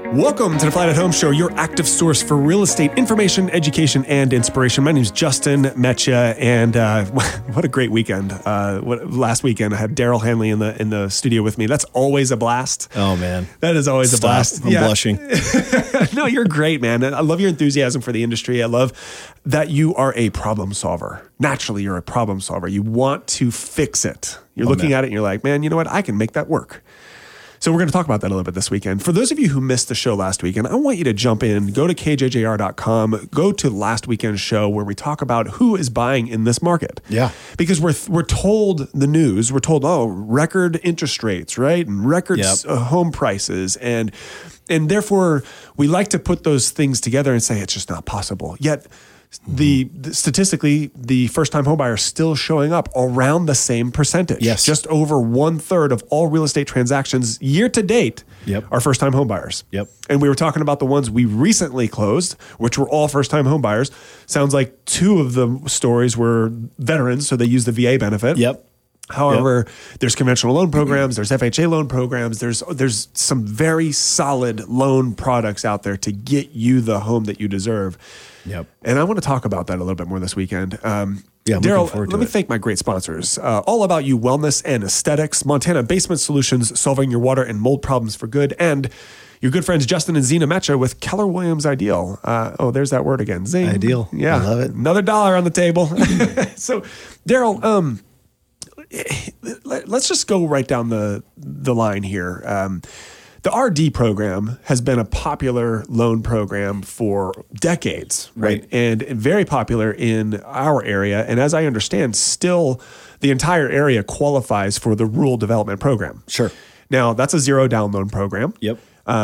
Welcome to the Flight at Home Show, your active source for real estate information, education, and inspiration. My name is Justin Metcha, and what a great weekend! Last weekend I had Daryl Hanley in the studio with me. That's always a blast. Oh man, that is always a blast. I'm blushing. No, you're great, man. I love your enthusiasm for the industry. I love that you are a problem solver. Naturally, you're a problem solver. You want to fix it. You're looking at it and you're like, man, you know what? I can make that work. So we're going to talk about that a little bit this weekend. For those of you who missed the show last weekend, I want you to jump in, go to kjjr.com, go to last weekend's show where we talk about who is buying in this market. Yeah. Because we're told the news, we're told, record interest rates, right? And record home prices. And therefore, we like to put those things together and say it's just not possible. Yet, statistically, the first-time home buyer is still showing up around the same percentage. Yes. Just over 1/3 of all real estate transactions year to date are first-time home buyers. Yep. And we were talking about the ones we recently closed, which were all first-time home buyers. Sounds like 2 of the stories were veterans, so they use the VA benefit. Yep. However, there's conventional loan programs, there's FHA loan programs, there's some very solid loan products out there to get you the home that you deserve. Yep. And I want to talk about that a little bit more this weekend. Daryl, let me thank my great sponsors. All About You Wellness and Aesthetics, Montana Basement Solutions, solving your water and mold problems for good, and your good friends Justin and Zena Metcha with Keller Williams Ideal. There's that word again. Zing. Ideal. Yeah. I love it. Another $1 on the table. So, Daryl, let's just go right down the line here. The RD program has been a popular loan program for decades, right? And very popular in our area. And as I understand, still the entire area qualifies for the Rural Development Program. Sure. Now, that's a zero down loan program. Yep.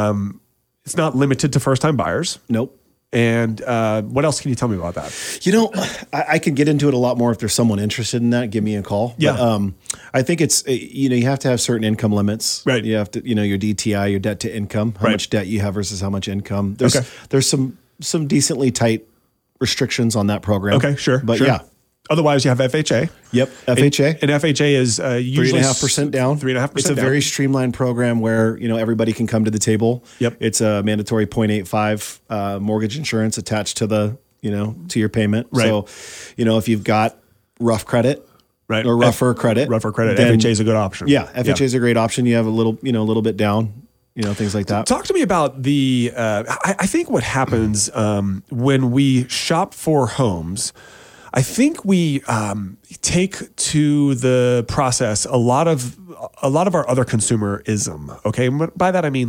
It's not limited to first-time buyers. Nope. And what else can you tell me about that? You know, I could get into it a lot more if there's someone interested in that. Give me a call. Yeah. But, I think it's, you have to have certain income limits. Right. You have to, your DTI, your debt to income, how much debt you have versus how much income. There's some decently tight restrictions on that program. Okay, sure. But sure. yeah. Otherwise, you have FHA. Yep, FHA. And FHA is usually 3.5% down. 3.5%. It's a very streamlined program where everybody can come to the table. Yep. It's a mandatory 0.85 mortgage insurance attached to the to your payment. Right. So, if you've got rough credit, right, or rougher credit, then FHA is a good option. Yeah, FHA is a great option. You have a little bit down. Things like that. Talk to me about the. I think what happens when we shop for homes. I think we take to the process a lot of our other consumerism. Okay, and by that I mean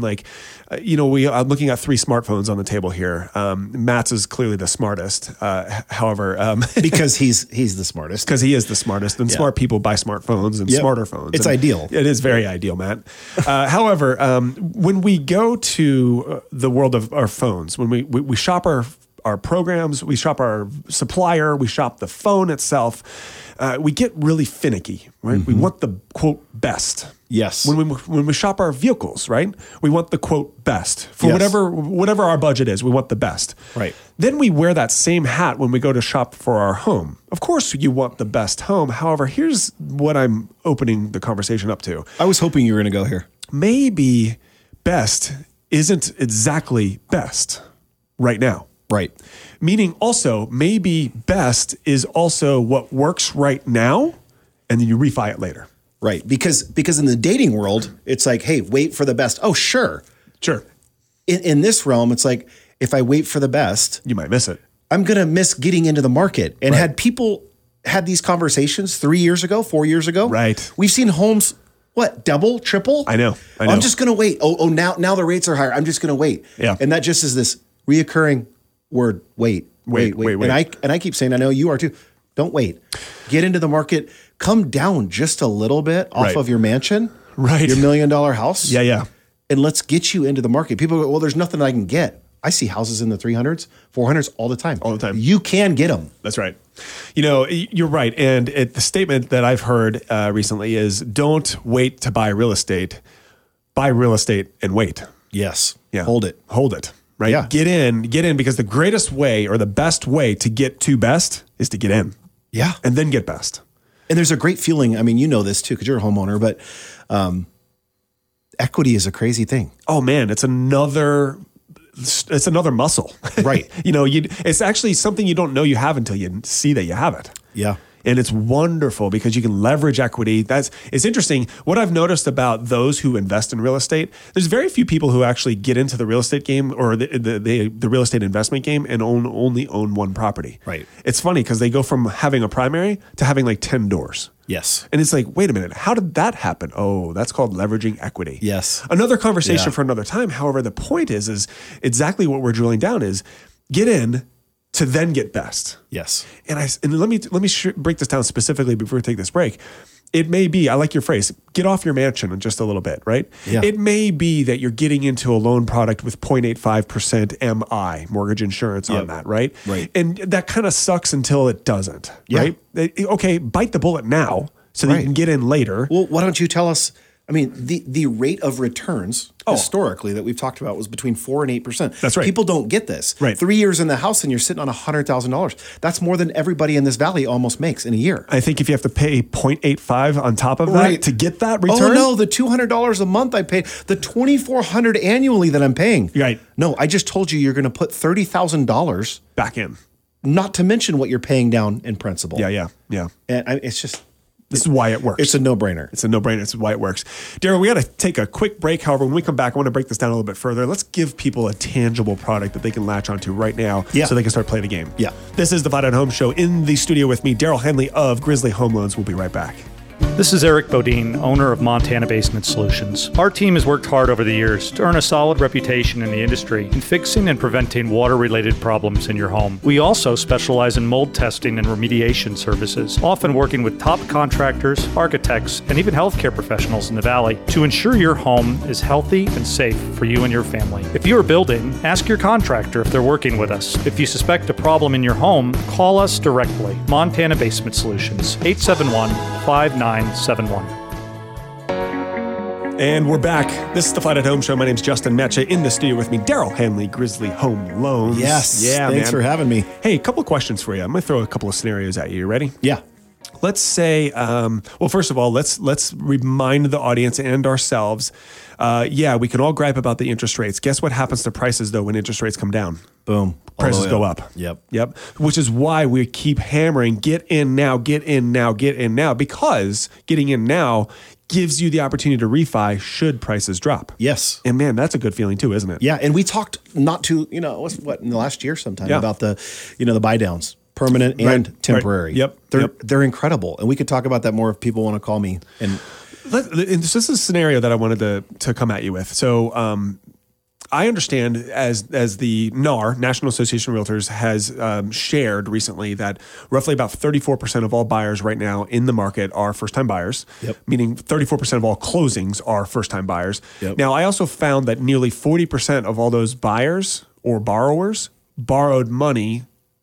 we are looking at 3 smartphones on the table here. Matt's is clearly the smartest. However, because he's the smartest. Because he is the smartest, and smart people buy smartphones and smarter phones. It's ideal. It is very ideal, Matt. However, when we go to the world of our phones, when we shop our programs, we shop our supplier, we shop the phone itself, we get really finicky, right? Mm-hmm. We want the quote best. Yes. When we shop our vehicles, right? We want the quote best for whatever our budget is. We want the best. Right. Then we wear that same hat when we go to shop for our home. Of course, you want the best home. However, here's what I'm opening the conversation up to. I was hoping you were going to go here. Maybe best isn't exactly best right now. Right. Meaning also, maybe best is also what works right now, and then you refi it later. Right. Because in the dating world, it's like, hey, wait for the best. Oh, sure. Sure. In this realm, it's like, if I wait for the best, you might miss it. I'm going to miss getting into the market. And had people had these conversations 3 years ago, 4 years ago, right? We've seen homes, double, triple? I know. I'm just going to wait. Now the rates are higher. I'm just going to wait. Yeah. And that just is this reoccurring word, wait. And I keep saying, I know you are too. Don't wait. Get into the market. Come down just a little bit off of your mansion, your $1 million house. Yeah. And let's get you into the market. People go, well, there's nothing I can get. I see houses in the 300s, 400s all the time. You can get them. That's right. You're right. And the statement that I've heard recently is don't wait to buy real estate. Buy real estate and wait. Yes. Yeah. Hold it. Right. Yeah. Get in because the greatest way or the best way to get to best is to get in. Yeah. And then get best. And there's a great feeling. I mean, you know this too, because you're a homeowner, but equity is a crazy thing. Oh man, it's another it's another muscle. Right. It's actually something you don't know you have until you see that you have it. Yeah. And it's wonderful because you can leverage equity. It's interesting. What I've noticed about those who invest in real estate, there's very few people who actually get into the real estate game or the real estate investment game and only own one property. Right. It's funny because they go from having a primary to having like 10 doors. Yes. And it's like, wait a minute, how did that happen? Oh, that's called leveraging equity. Yes. Another conversation for another time. However, the point is exactly what we're drilling down is get in to then get best. Yes. And let me break this down specifically before we take this break. It may be, I like your phrase, get off your mansion in just a little bit, right? Yeah. It may be that you're getting into a loan product with 0.85% MI, mortgage insurance on that, right? Right. And that kind of sucks until it doesn't, right? Okay, bite the bullet now so that you can get in later. Well, why don't you tell us, I mean, the rate of returns historically that we've talked about was between 4 and 8%. That's right. People don't get this. Right. 3 years in the house and you're sitting on $100,000. That's more than everybody in this valley almost makes in a year. I think if you have to pay 0.85 on top of that to get that return. Oh no, the $200 a month I pay, the $2,400 annually that I'm paying. Right. No, I just told you you're going to put $30,000 back in. Not to mention what you're paying down in principal. Yeah. And it's just... This is why it works. It's a no-brainer. It's a no-brainer. It's why it works. Darryl, we got to take a quick break. However, when we come back, I want to break this down a little bit further. Let's give people a tangible product that they can latch onto right now so they can start playing the game. Yeah. This is the Fight at Home Show. In the studio with me, Darryl Henley of Grizzly Home Loans. We'll be right back. This is Eric Bodine, owner of Montana Basement Solutions. Our team has worked hard over the years to earn a solid reputation in the industry in fixing and preventing water-related problems in your home. We also specialize in mold testing and remediation services, often working with top contractors, architects, and even healthcare professionals in the valley to ensure your home is healthy and safe for you and your family. If you are building, ask your contractor if they're working with us. If you suspect a problem in your home, call us directly. Montana Basement Solutions, 871-5971. And we're back. This is the Fight at Home Show. My name's Justin Metcha. In the studio with me, Darryl Henley, Grizzly Home Loans. Yes. Yeah, thanks for having me. Hey, a couple of questions for you. I'm going to throw a couple of scenarios at you. You ready? Yeah. Let's say, well, first of all, let's remind the audience and ourselves, we can all gripe about the interest rates. Guess what happens to prices, though, when interest rates come down? Boom. Prices go up. Yep. Which is why we keep hammering, get in now, because getting in now gives you the opportunity to refi should prices drop. Yes. And man, that's a good feeling too, isn't it? Yeah. And we talked in the last year sometime about the buy downs. Permanent and temporary. Right. They're incredible. And we could talk about that more if people want to call me. And this is a scenario that I wanted to come at you with. So I understand as the NAR, National Association of Realtors, has shared recently that roughly about 34% of all buyers right now in the market are first-time buyers, meaning 34% of all closings are first-time buyers. Now, I also found that nearly 40% of all those buyers or borrowers borrowed money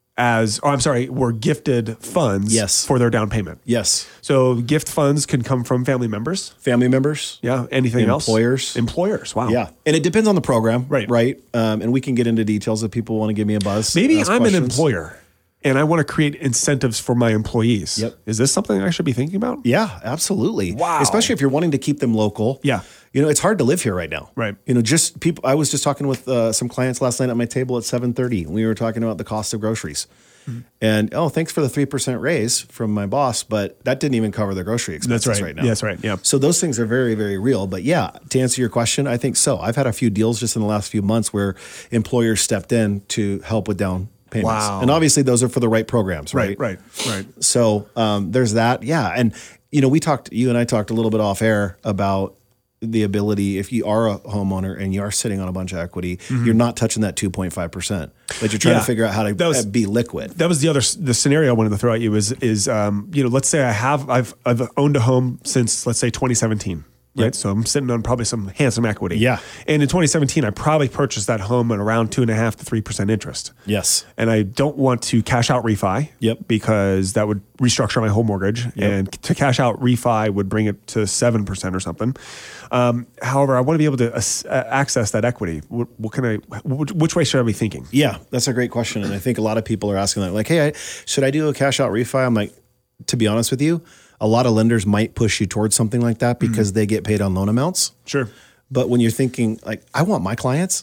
were gifted funds for their down payment. Yes. So gift funds can come from family members. Yeah. Anything else? Employers. Wow. Yeah. And it depends on the program. Right. And we can get into details if people want to give me a buzz. Maybe I'm an employer and I want to create incentives for my employees. Yep. Is this something I should be thinking about? Yeah, absolutely. Wow. Especially if you're wanting to keep them local. Yeah. It's hard to live here right now. Right. Just people. I was just talking with some clients last night at my table at 7:30. We were talking about the cost of groceries. Mm-hmm. And thanks for the 3% raise from my boss, but that didn't even cover the grocery expenses right now. That's right. Yeah. So those things are very, very real. But yeah, to answer your question, I think so. I've had a few deals just in the last few months where employers stepped in to help with down payments. Wow. And obviously those are for the right programs, right? Right. So there's that. Yeah. And you and I talked a little bit off air about the ability, if you are a homeowner and you are sitting on a bunch of equity, you're not touching that 2.5%, but you're trying to figure out how to be liquid. That was the scenario I wanted to throw at you is let's say I've owned a home since, let's say 2017. Right. Yep. So I'm sitting on probably some handsome equity. Yeah. And in 2017, I probably purchased that home at around 2.5% to 3% interest. Yes. And I don't want to cash out refi. Yep. Because that would restructure my whole mortgage. Yep. And to cash out refi would bring it to 7% or something. However, I want to be able to access that equity. Which way should I be thinking? Yeah, that's a great question. And I think a lot of people are asking that, like, hey, should I do a cash out refi? I'm like, to be honest with you, a lot of lenders might push you towards something like that because they get paid on loan amounts. Sure. But when you're thinking, like, I want my clients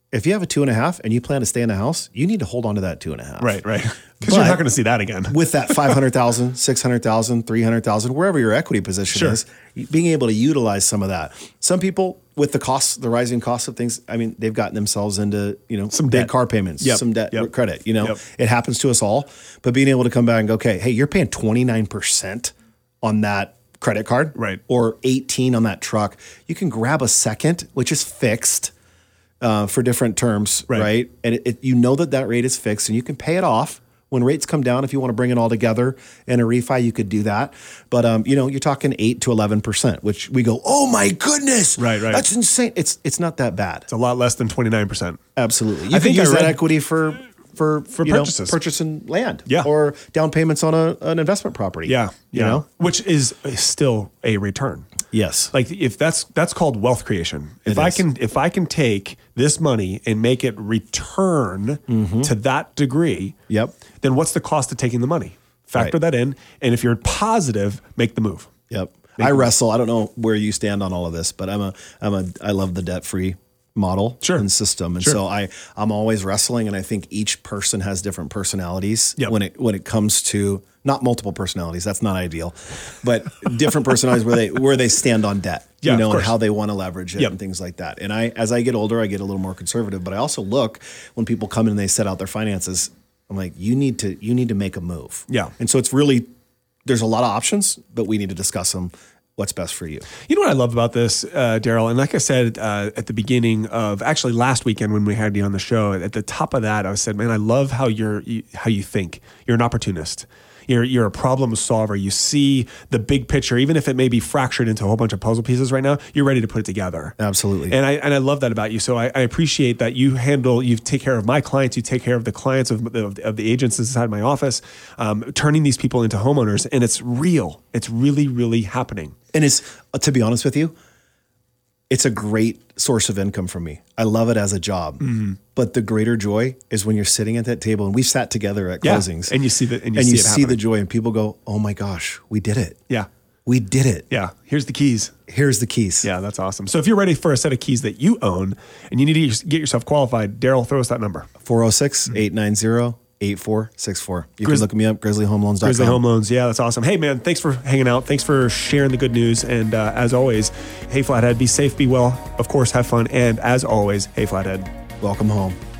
if you have a 2.5 and you plan to stay in the house, you need to hold on to that 2.5. Right. Because you're not going to see that again. With that 500,000, 600,000, 300,000, wherever your equity position is, being able to utilize some of that. Some people with the rising costs of things, I mean, they've gotten themselves into, some big car payments, some debt, credit, it happens to us all. But being able to come back and go, okay, hey, you're paying 29% on that credit card, right? Or 18 on that truck. You can grab a second, which is fixed for different terms, right? And that rate is fixed and you can pay it off. When rates come down, if you want to bring it all together in a refi, you could do that. But, you're talking 8 to 11%, which we go, oh my goodness. Right. That's insane. It's not that bad. It's a lot less than 29%. Absolutely. You can use that equity for purchases. Purchasing land, yeah, or down payments on an investment property, yeah, which is still a return. Yes, like if that's called wealth creation. If I can take this money and make it return to that degree, then what's the cost of taking the money? Factor that in, and if you're positive, make the move. I wrestle. I don't know where you stand on all of this, but I love the debt free model and system. And so I'm always wrestling. And I think each person has different personalities when it comes to not multiple personalities. That's not ideal, but different personalities where they stand on debt, and how they want to leverage it and things like that. And as I get older, I get a little more conservative, but I also look when people come in and they set out their finances, I'm like, you need to make a move. Yeah. And so it's really, there's a lot of options, but we need to discuss them. What's best for you? You know what I love about this, Daryl? And like I said at the beginning of actually last weekend when we had you on the show, at the top of that, I said, man, I love how you think. You're an opportunist. You're a problem solver. You see the big picture, even if it may be fractured into a whole bunch of puzzle pieces right now, you're ready to put it together. Absolutely. And I love that about you. So I appreciate that you take care of my clients, you take care of the clients of the agents inside my office, turning these people into homeowners. And it's real. It's really, really happening. And it's, to be honest with you, it's a great source of income for me. I love it as a job. Mm-hmm. But the greater joy is when you're sitting at that table and we've sat together at closings. And you see the joy and people go, oh my gosh, we did it. Yeah. We did it. Yeah. Here's the keys. Yeah, that's awesome. So if you're ready for a set of keys that you own and you need to get yourself qualified, Daryl, throw us that number. 406-890-8464. You can look me up, grizzlyhomeloans.com. Grizzly Home Loans. Yeah, that's awesome. Hey, man, thanks for hanging out. Thanks for sharing the good news. And as always, hey, Flathead, be safe, be well. Of course, have fun. And as always, hey, Flathead. Welcome home.